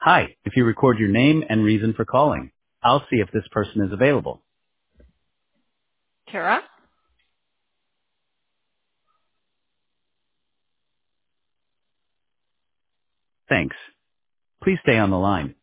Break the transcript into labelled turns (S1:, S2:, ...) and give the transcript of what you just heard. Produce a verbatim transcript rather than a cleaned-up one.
S1: Hi, if you record your name and reason for calling, I'll see if this person is available.
S2: Tara?
S1: Thanks. Please stay on the line.